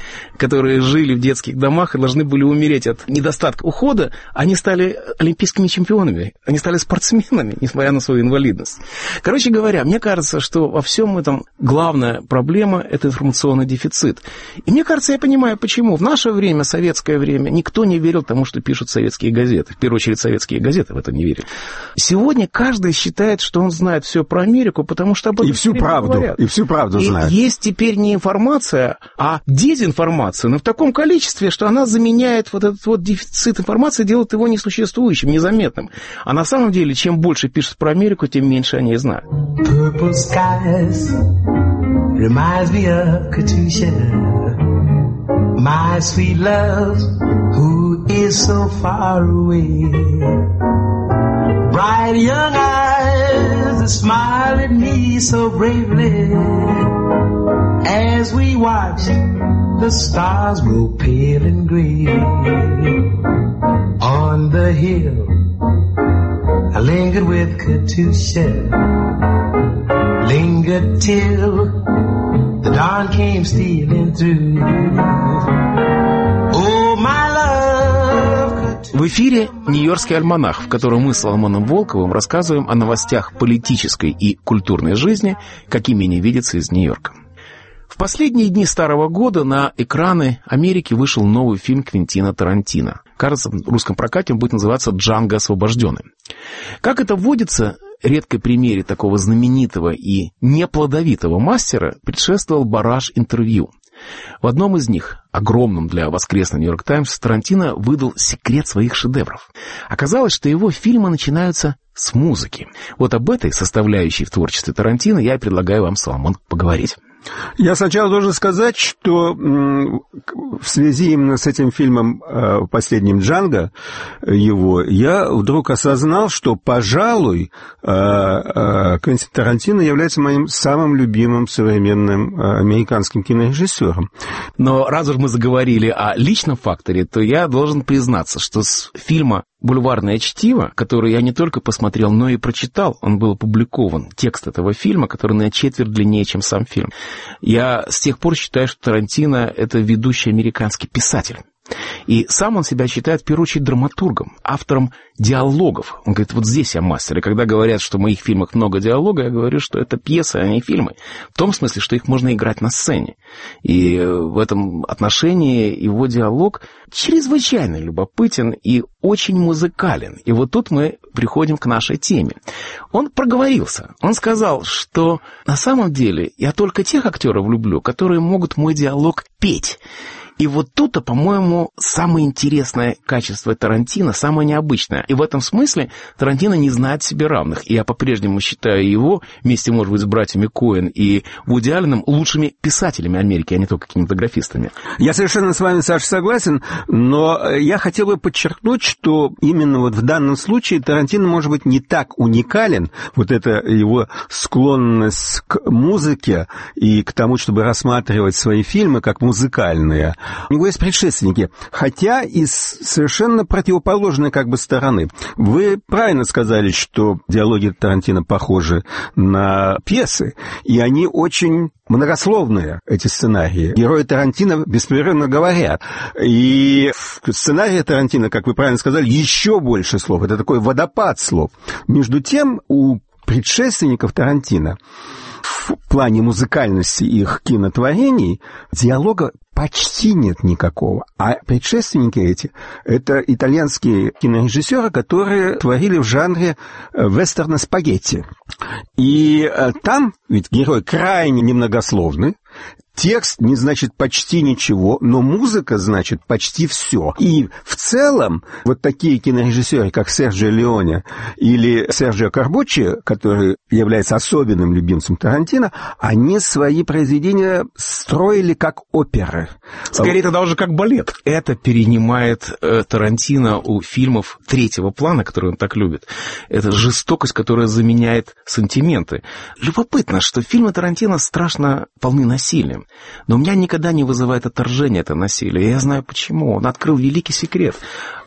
которые жили в детских домах и должны были умереть от недостатка ухода, они стали олимпийскими чемпионами, они стали спортсменами, несмотря на свою инвалидность. Короче говоря, мне кажется, что во всем этом главная проблема – это информационный дефицит. И мне кажется, я понимаю, почему. В наше время, советское время, никто не верил тому, что пишут советские газеты. В первую очередь, советские газеты в это не верили. Сегодня каждый считает, что он знает все про Америку, потому что об этом и всю правду, говорят. И всю правду знает. Есть теперь не информация, а дезинформация, но в таком количестве, что она заменяет вот этот вот дефицит информации, делает его несуществующим, незаметным. А на самом деле, чем больше пишут про Америку, тем меньше они знают. Purple skies reminds me of Katusha, my sweet love, who is so far away. Bright young eyes that smile at me so bravely as we watch the stars grow pale and gray. On the hill I lingered with Katusha, lingered till the dawn came stealing through. Oh, my love. В эфире «Нью-Йоркский альманах», в котором мы с Соломоном Волковым рассказываем о новостях политической и культурной жизни, какими они видятся из Нью-Йорка. В последние дни Старого года на экраны Америки вышел новый фильм Квентина Тарантино. Кажется, в русском прокате он будет называться «Джанго освобожденный». Как это водится, редкой примере такого знаменитого и неплодовитого мастера предшествовал барраж интервью. В одном из них, огромном для воскресного «Нью-Йорк Таймс», Тарантино выдал секрет своих шедевров. Оказалось, что его фильмы начинаются с музыки. Вот об этой составляющей в творчестве Тарантино я предлагаю вам, Соломон, поговорить. Я сначала должен сказать, что в связи именно с этим фильмом последним «Джанго» его, я вдруг осознал, что, пожалуй, Квентин Тарантино является моим самым любимым современным американским кинорежиссером. Но раз уж мы заговорили о личном факторе, то я должен признаться, что с фильма «Бульварное чтиво», который я не только посмотрел, но и прочитал, он был опубликован, текст этого фильма, который на четверть длиннее, чем сам фильм. Я с тех пор считаю, что Тарантино — это ведущий американский писатель. И сам он себя считает, в первую очередь, драматургом, автором диалогов. Он говорит, вот здесь я мастер. И когда говорят, что в моих фильмах много диалога, я говорю, что это пьесы, а не фильмы. В том смысле, что их можно играть на сцене. И в этом отношении его диалог чрезвычайно любопытен и очень музыкален. И вот тут мы приходим к нашей теме. Он проговорился. Он сказал, что на самом деле я только тех актеров люблю, которые могут мой диалог петь. И вот тут-то, по-моему, самое интересное качество Тарантино, самое необычное. И в этом смысле Тарантино не знает себе равных. И я по-прежнему считаю его, вместе, может быть, с братьями Коэн и Вуди Алленом, лучшими писателями Америки, а не только кинематографистами. Я совершенно с вами, Саша, согласен, но я хотел бы подчеркнуть, что именно вот в данном случае Тарантино, может быть, не так уникален, вот эта его склонность к музыке и к тому, чтобы рассматривать свои фильмы как музыкальные. У него есть предшественники, хотя и с совершенно противоположной как бы стороны. Вы правильно сказали, что диалоги Тарантино похожи на пьесы, и они очень многословные, эти сценарии. Герои Тарантино беспрерывно говорят. И в сценарии Тарантино, как вы правильно сказали, еще больше слов. Это такой водопад слов. Между тем, у предшественников Тарантино в плане музыкальности их кинотворений диалога почти нет никакого. А предшественники эти — это итальянские кинорежиссеры, которые творили в жанре вестерна-спагетти. И там ведь герой крайне немногословный, текст не значит почти ничего, но музыка значит почти все. И в целом вот такие кинорежиссеры, как Серджио Леоне или Серджио Карбуччи, который является особенным любимцем Тарантино, они свои произведения строили как оперы. Скорее, тогда уже как балет. Это перенимает Тарантино у фильмов третьего плана, которые он так любит. Это жестокость, которая заменяет сантименты. Любопытно, что фильмы Тарантино страшно полны насилием. Но у меня никогда не вызывает отторжения это насилие. Я знаю почему. Он открыл великий секрет.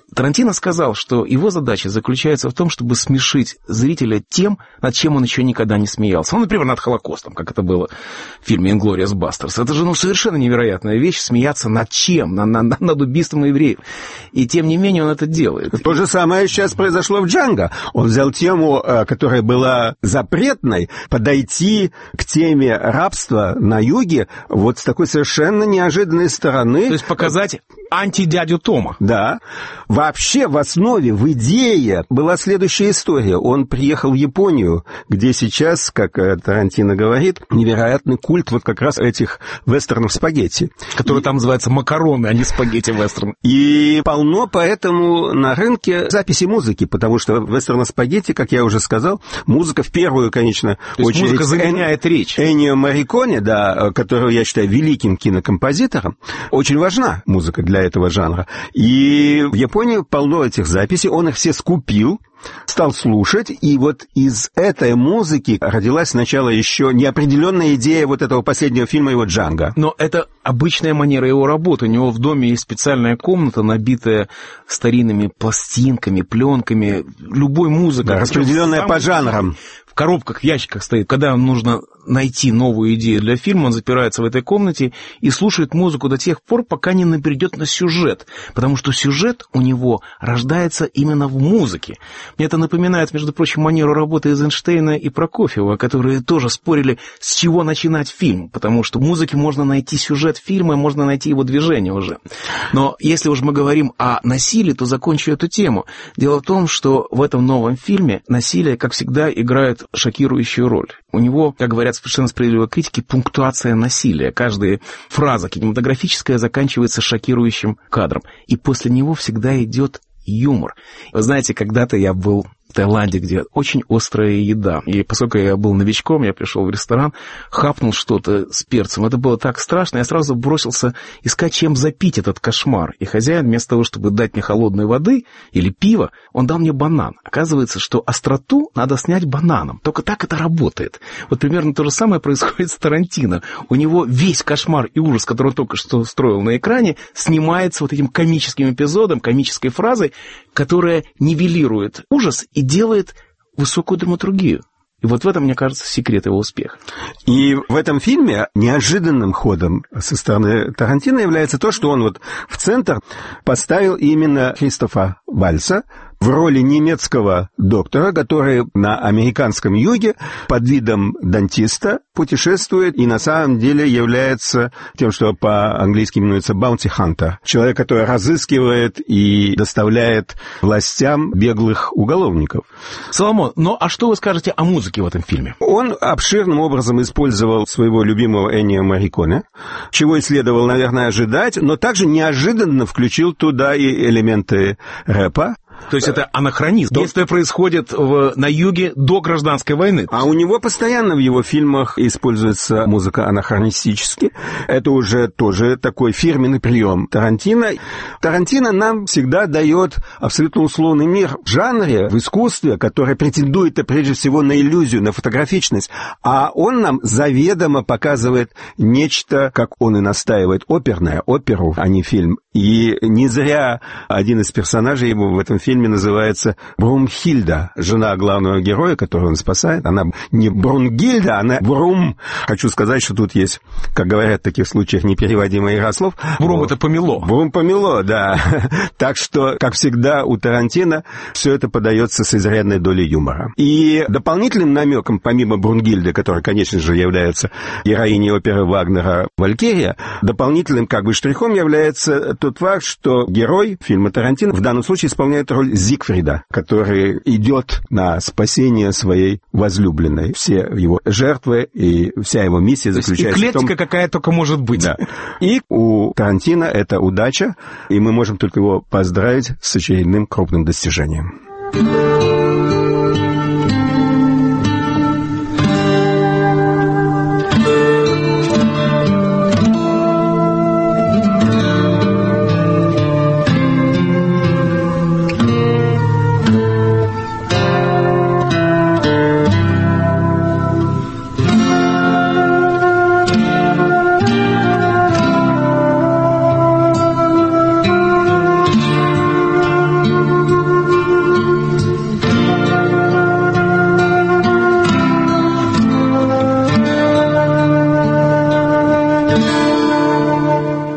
Тарантино сказал, что его задача заключается в том, чтобы смешить зрителя тем, над чем он еще никогда не смеялся. Ну, например, над Холокостом, как это было в фильме «Инглориас Бастердс». Это же совершенно невероятная вещь, смеяться над чем? Над убийством евреев. И тем не менее он это делает. То же самое сейчас произошло в «Джанго». Он взял тему, которая была запретной, подойти к теме рабства на юге вот с такой совершенно неожиданной стороны. То есть показать антидядю Тома. Да. Вообще в основе, в идее была следующая история. Он приехал в Японию, где сейчас, как Тарантино говорит, невероятный культ вот как раз этих вестернов спагетти. Которые там называются макароны, а не спагетти-вестерн. И полно поэтому на рынке записи музыки, потому что вестерна спагетти, как я уже сказал, музыка в первую, конечно, очередь... музыка заменяет речь. Эннио Морриконе, да, которого я считаю великим кинокомпозитором, очень важна музыка для этого жанра. И в Японии полно этих записей, он их все скупил, стал слушать, и вот из этой музыки родилась сначала еще неопределенная идея вот этого последнего фильма его «Джанго». Но это обычная манера его работы. У него в доме есть специальная комната, набитая старинными пластинками, пленками, любой музыкой. Да, распределенная по жанрам. В коробках, в ящиках стоит. Когда нужно найти новую идею для фильма, он запирается в этой комнате и слушает музыку до тех пор, пока не набредет на сюжет. Потому что сюжет у него рождается именно в музыке. Мне это напоминает, между прочим, манеру работы Эйзенштейна и Прокофьева, которые тоже спорили, с чего начинать фильм. Потому что в музыке можно найти сюжет фильма, можно найти его движение уже. Но если уж мы говорим о насилии, то закончу эту тему. Дело в том, что в этом новом фильме насилие, как всегда, играет шокирующую роль. У него, как говорят совершенно справедливо критики, пунктуация насилия. Каждая фраза кинематографическая заканчивается шокирующим кадром. И после него всегда идет юмор. Вы знаете, когда-то я был в Таиланде, где очень острая еда. И поскольку я был новичком, я пришел в ресторан, хапнул что-то с перцем. Это было так страшно, я сразу бросился искать, чем запить этот кошмар. И хозяин, вместо того, чтобы дать мне холодной воды или пива, он дал мне банан. Оказывается, что остроту надо снять бананом. Только так это работает. Вот примерно то же самое происходит с Тарантино. У него весь кошмар и ужас, который он только что строил на экране, снимается вот этим комическим эпизодом, комической фразой, которая нивелирует ужас и делает высокую драматургию. И вот в этом, мне кажется, секрет его успеха. И в этом фильме неожиданным ходом со стороны Тарантино является то, что он вот в центр поставил именно Кристофа Вальца в роли немецкого доктора, который на американском юге под видом дантиста путешествует и на самом деле является тем, что по-английски именуется bounty hunter. Человек, который разыскивает и доставляет властям беглых уголовников. Соломон, ну а что вы скажете о музыке в этом фильме? Он обширным образом использовал своего любимого Эннио Морриконе, чего и следовало, наверное, ожидать, но также неожиданно включил туда и элементы рэпа. То есть это анахронизм. Действие происходит на юге до гражданской войны. А у него постоянно в его фильмах используется музыка анахронистически. Это уже тоже такой фирменный прием Тарантино. Тарантино нам всегда дает абсолютно условный мир в жанре, в искусстве, которое претендует прежде всего на иллюзию, на фотографичность. А он нам заведомо показывает нечто, как он и настаивает, оперное, оперу, а не фильм. И не зря один из персонажей его в этом фильме называется Брумхильда, жена главного героя, которую он спасает. Она не Брунгильда, она Брум. Хочу сказать, что тут есть, как говорят в таких случаях, непереводимая игра слов. Брум — это помело. Брум — помело, да. Так что, как всегда, у Тарантино все это подается с изрядной долей юмора. И дополнительным намеком, помимо Брунгильды, которая, конечно же, является героиней оперы Вагнера «Валькирия», дополнительным как бы штрихом является тот факт, что герой фильма Тарантино в данном случае исполняет роль Зигфрида, который идет на спасение своей возлюбленной. Все его жертвы и вся его миссия заключается в том... Эклектика какая только может быть. Да. И у Тарантино это удача, и мы можем только его поздравить с очередным крупным достижением.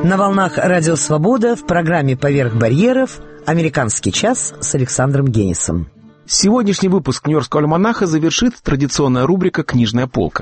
На волнах «Радио Свобода» в программе «Поверх барьеров» «Американский час» с Александром Генисом. Сегодняшний выпуск «Нью-Йоркского альманаха» завершит традиционная рубрика «Книжная полка».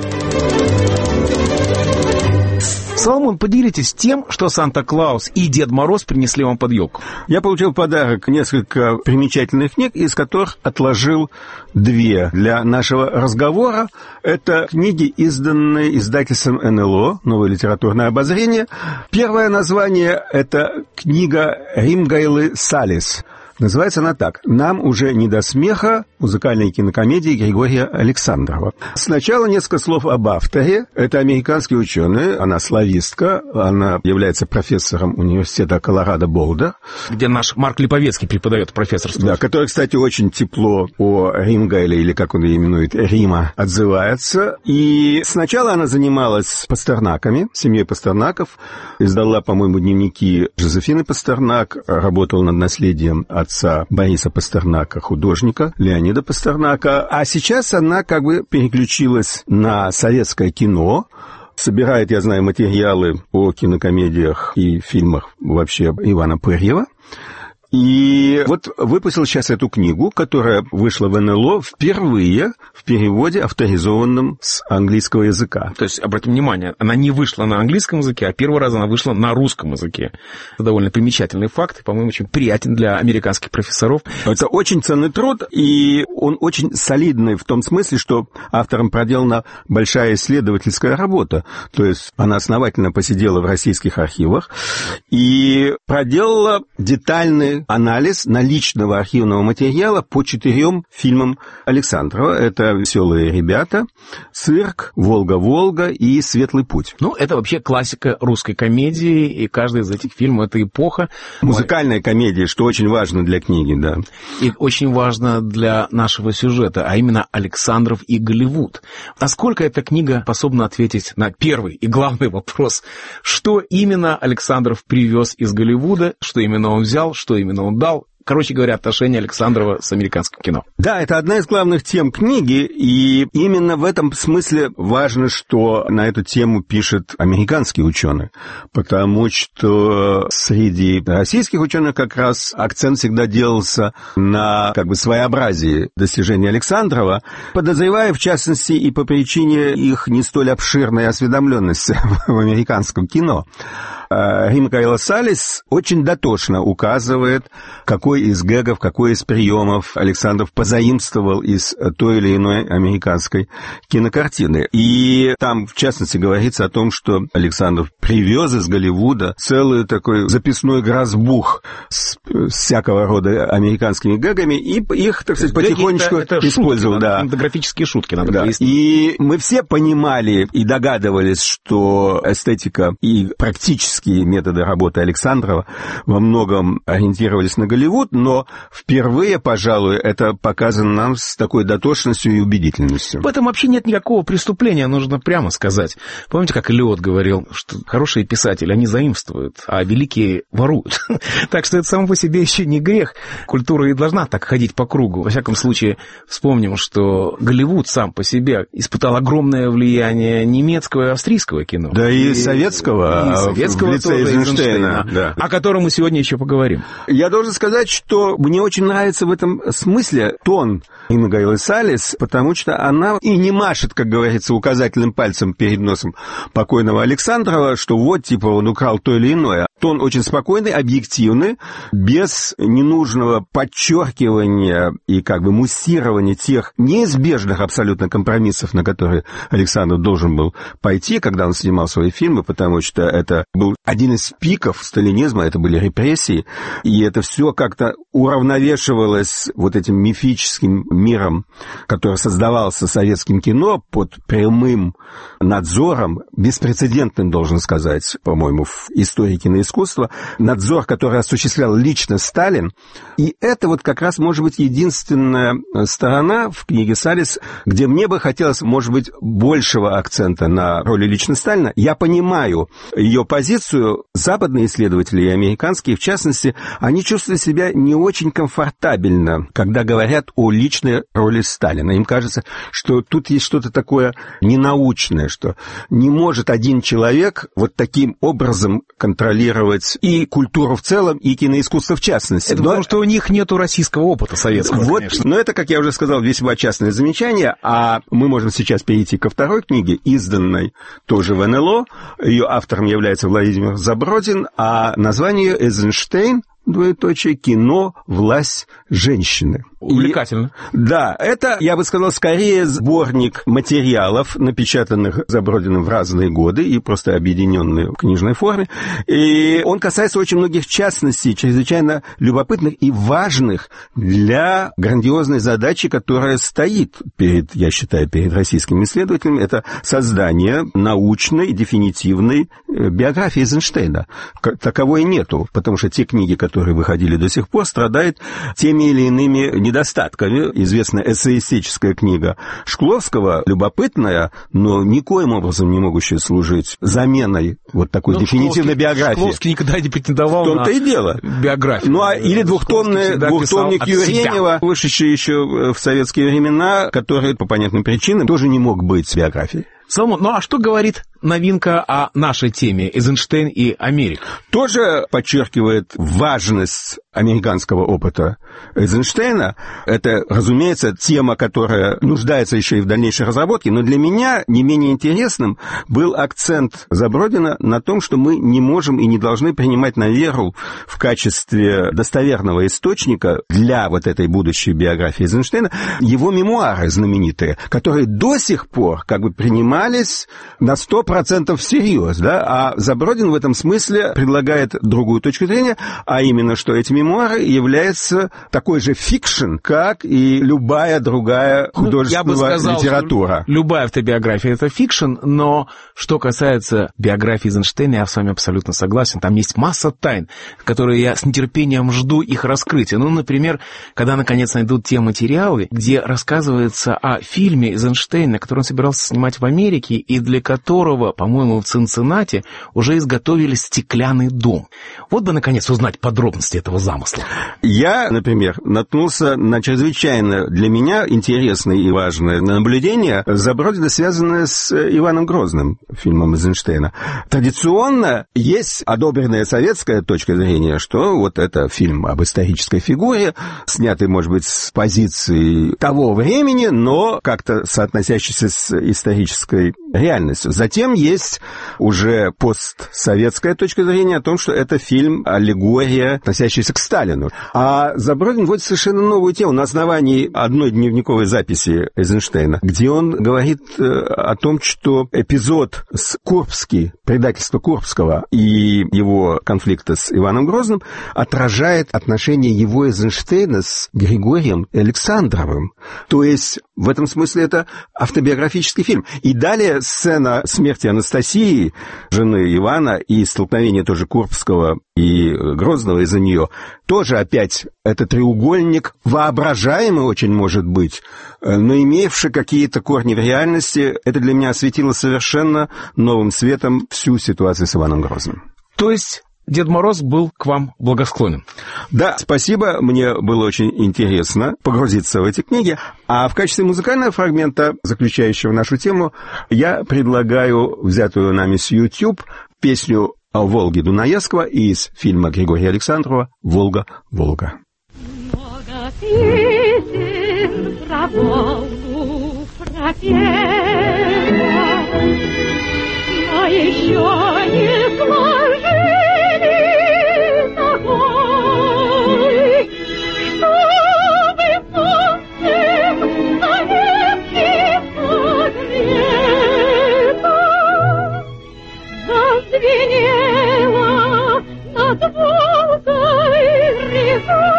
Соломон, поделитесь тем, что Санта-Клаус и Дед Мороз принесли вам под елку. Я получил в подарок несколько примечательных книг, из которых отложил две для нашего разговора. Это книги, изданные издательством НЛО, «Новое литературное обозрение». Первое название – это книга Римгайлы Саллис. Называется она так: «Нам уже не до смеха. Музыкальные кинокомедии Григория Александрова». Сначала несколько слов об авторе. Это американский ученый, она славистка, она является профессором университета Колорадо-Болдер. Где наш Марк Липовецкий преподает профессорство. Да, который, кстати, очень тепло о Римгайле, или как он ее именует, Рима, отзывается. И сначала она занималась Пастернаками, семьей Пастернаков, издала, по-моему, дневники Жозефины Пастернак, работала над наследием отца Бориса Пастернака, художника Леонида Пастернака. А сейчас она как бы переключилась на советское кино, собирает, я знаю, материалы о кинокомедиях и фильмах вообще Ивана Пырьева. И вот выпустил сейчас эту книгу, которая вышла в НЛО впервые в переводе, авторизованном с английского языка. То есть, обратим внимание, она не вышла на английском языке, а первый раз она вышла на русском языке. Это довольно примечательный факт, и, по-моему, очень приятен для американских профессоров. Это очень ценный труд, и он очень солидный в том смысле, что автором проделана большая исследовательская работа. То есть она основательно посидела в российских архивах и проделала детальный анализ наличного архивного материала по 4 фильмам Александрова. Это «Веселые ребята», «Цирк», «Волга-Волга» и «Светлый путь». Ну, это вообще классика русской комедии, и каждый из этих фильмов — это эпоха. Музыкальная комедия, что очень важно для книги, да. И очень важно для нашего сюжета, а именно Александров и Голливуд. Насколько эта книга способна ответить на первый и главный вопрос: что именно Александров привез из Голливуда, что именно он взял, что именно он дал? Короче говоря, отношения Александрова с американским кино. Да, это одна из главных тем книги, и именно в этом смысле важно, что на эту тему пишет американский ученый, потому что среди российских ученых как раз акцент всегда делался на как бы своеобразии достижений Александрова, подозревая, в частности, и по причине их не столь обширной осведомленности в американском кино. Римгайла Саллис очень дотошно указывает, какой из гэгов, какой из приемов Александров позаимствовал из той или иной американской кинокартины. И там, в частности, говорится о том, что Александров привез из Голливуда целый такой записной грозбух с всякого рода американскими гэгами, и их, так сказать, потихонечку это использовал. Шутки, да. Кинематографические шутки, надо пояснить. И мы все понимали и догадывались, что эстетика и практически методы работы Александрова во многом ориентировались на Голливуд, но впервые, пожалуй, это показано нам с такой дотошностью и убедительностью. В этом вообще нет никакого преступления, нужно прямо сказать. Помните, как Элиот говорил, что хорошие писатели, они заимствуют, а великие воруют. Так что это само по себе еще не грех. Культура и должна так ходить по кругу. Во всяком случае, вспомним, что Голливуд сам по себе испытал огромное влияние немецкого и австрийского кино. Да и советского. В лице Эйзенштейна, да. О котором мы сегодня еще поговорим. Я должен сказать, что мне очень нравится в этом смысле тон Римгайлы Саллис, потому что она и не машет, как говорится, указательным пальцем перед носом покойного Александрова, что вот, типа, он украл то или иное. Тон очень спокойный, объективный, без ненужного подчеркивания и как бы муссирования тех неизбежных абсолютно компромиссов, на которые Александров должен был пойти, когда он снимал свои фильмы, потому что это был один из пиков сталинизма, это были репрессии, и это все как-то уравновешивалось вот этим мифическим миром, который создавался советским кино под прямым надзором, беспрецедентным, должен сказать, по-моему, в истории киноискусства, надзор, который осуществлял лично Сталин. И это вот как раз, может быть, единственная сторона в книге Саллис, где мне бы хотелось, может быть, большего акцента на роли лично Сталина. Я понимаю ее позицию. Западные исследователи и американские, в частности, они чувствуют себя не очень комфортабельно, когда говорят о личной роли Сталина. Им кажется, что тут есть что-то такое ненаучное, что не может один человек вот таким образом контролировать и культуру в целом, и киноискусство в частности. Это потому, что у них нету российского опыта советского, вот, конечно. Но это, как я уже сказал, весьма частное замечание, а мы можем сейчас перейти ко второй книге, изданной тоже в НЛО. Ее автором является Владимир Забродин, а название «Эйзенштейн. Кино «Власть женщины». Увлекательно. Да, это, я бы сказал, скорее сборник материалов, напечатанных Забродиным в разные годы и просто объединенные в книжной форме. И он касается очень многих частностей, чрезвычайно любопытных и важных для грандиозной задачи, которая стоит перед, я считаю, перед российскими исследователями. Это создание научной, дефинитивной биографии Эйзенштейна. Таковой нету, потому что те книги, которые выходили до сих пор, страдают теми или иными недостатками. Известная эссеистическая книга Шкловского, любопытная, но никоим образом не могущая служить заменой вот такой дефинитивной биографии. Шкловский никогда не претендовал на и дело. Биографию. Ну, или двухтомник Юренева, вышедший еще в советские времена, который по понятным причинам тоже не мог быть биографией. Соломон, ну а что говорит новинка о нашей теме «Эйзенштейн и Америка»? Тоже подчеркивает важность американского опыта Эйзенштейна. Это, разумеется, тема, которая нуждается еще и в дальнейшей разработке, но для меня не менее интересным был акцент Забродина на том, что мы не можем и не должны принимать на веру в качестве достоверного источника для вот этой будущей биографии Эйзенштейна его мемуары знаменитые, которые до сих пор как бы принимались на 100% всерьез, да, а Забродин в этом смысле предлагает другую точку зрения, а именно, что эти мемуары являются такой же фикшн, как и любая другая художественная литература. Любая автобиография — это фикшн, но что касается биографии Эйзенштейна, я с вами абсолютно согласен. Там есть масса тайн, которые я с нетерпением жду их раскрытия. Ну, например, когда наконец найдут те материалы, где рассказывается о фильме Эйзенштейна, который он собирался снимать в Америке, и для которого, по-моему, в Цинциннати уже изготовили стеклянный дом. Вот бы, наконец, узнать подробности этого замысла. Я, например, наткнулся на чрезвычайно для меня интересное и важное наблюдение Забродина, связанное с Иваном Грозным, фильмом Эйзенштейна. Традиционно есть одобренная советская точка зрения, что вот это фильм об исторической фигуре, снятый, может быть, с позиции того времени, но как-то соотносящийся с исторической реальностью. Затем есть уже постсоветская точка зрения о том, что это фильм аллегория, относящаяся к Сталину. А Забродин вводит совершенно новую тему на основании одной дневниковой записи Эйзенштейна, где он говорит о том, что эпизод с Курбски, предательство Курбского и его конфликта с Иваном Грозным отражает отношение его Эйзенштейна с Григорием Александровым. То есть в этом смысле это автобиографический фильм. И далее сцена смерти Анастасии, жены Ивана, и столкновение тоже Курбского и Грозного из-за нее, тоже опять это треугольник, воображаемый очень может быть, но имевший какие-то корни в реальности. Это для меня осветило совершенно новым светом всю ситуацию с Иваном Грозным. То есть Дед Мороз был к вам благосклонен. Да, спасибо, мне было очень интересно погрузиться в эти книги. А в качестве музыкального фрагмента, заключающего нашу тему, я предлагаю взятую нами с YouTube песню о Волге Дунаевского из фильма Григория Александрова «Волга, Волга». Много песен про Волгу пропела, но еще не сложились такой, чтобы солнцем навеки согрета, зазвенела над Волгой река.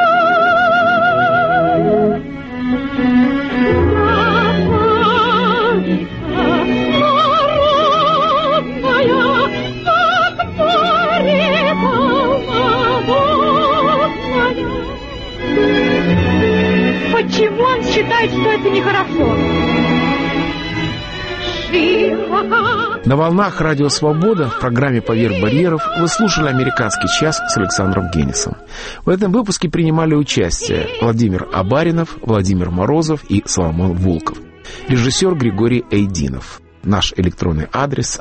Почему он считает, что это нехорошо? На волнах Радио Свобода в программе «Поверх барьеров» вы слушали «Американский час» с Александром Генисом. В этом выпуске принимали участие Владимир Абаринов, Владимир Морозов и Соломон Волков. Режиссер Григорий Эйдинов. Наш электронный адрес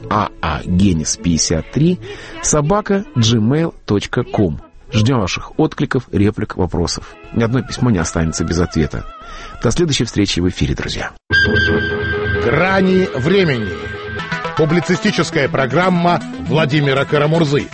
aagenis53@gmail.com. Ждем ваших откликов, реплик, вопросов. Ни одно письмо не останется без ответа. До следующей встречи в эфире, друзья. «Грани времени». Публицистическая программа Владимира Карамурзы.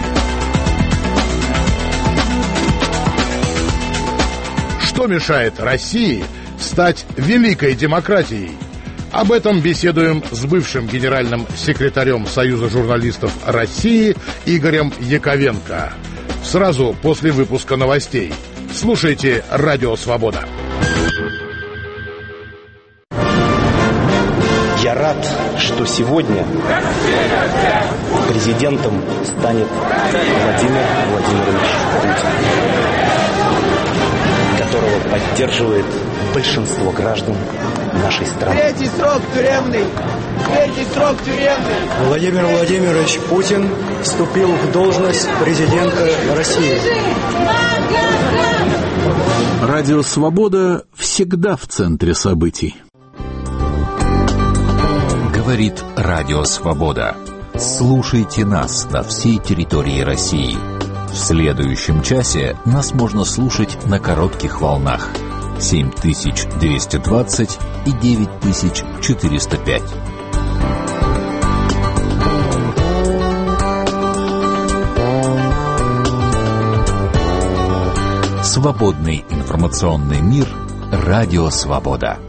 Что мешает России стать великой демократией? Об этом беседуем с бывшим генеральным секретарем Союза журналистов России Игорем Яковенко. Сразу после выпуска новостей. Слушайте «Радио Свобода». Я рад, что сегодня президентом станет Владимир Владимирович Путин, которого поддерживает большинство граждан нашей страны. Третий срок тюремный! Владимир Владимирович Путин вступил в должность президента России. Радио «Свобода» всегда в центре событий. Говорит Радио «Свобода». Слушайте нас на всей территории России. В следующем часе нас можно слушать на коротких волнах 7220 и 9405. Свободный информационный мир. Радио «Свобода».